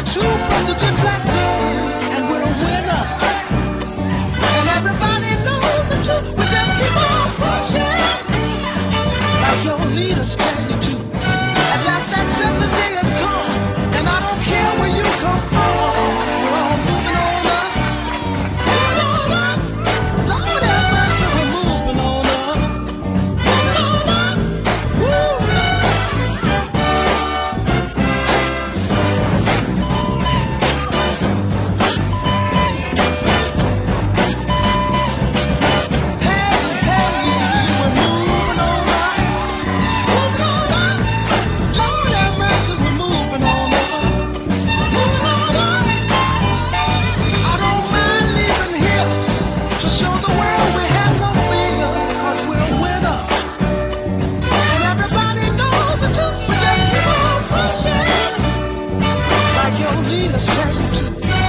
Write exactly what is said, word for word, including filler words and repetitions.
Two brothers in black men, and we're a winner. And everybody knows the truth. We just keep on pushing, like your leaders tell you to. At last that seventh day has come, and I don't care where you come from. We're all moving on up, moving on up. Lord have mercy, we're moving on up, moving on up. Woo! Leaders tell you to.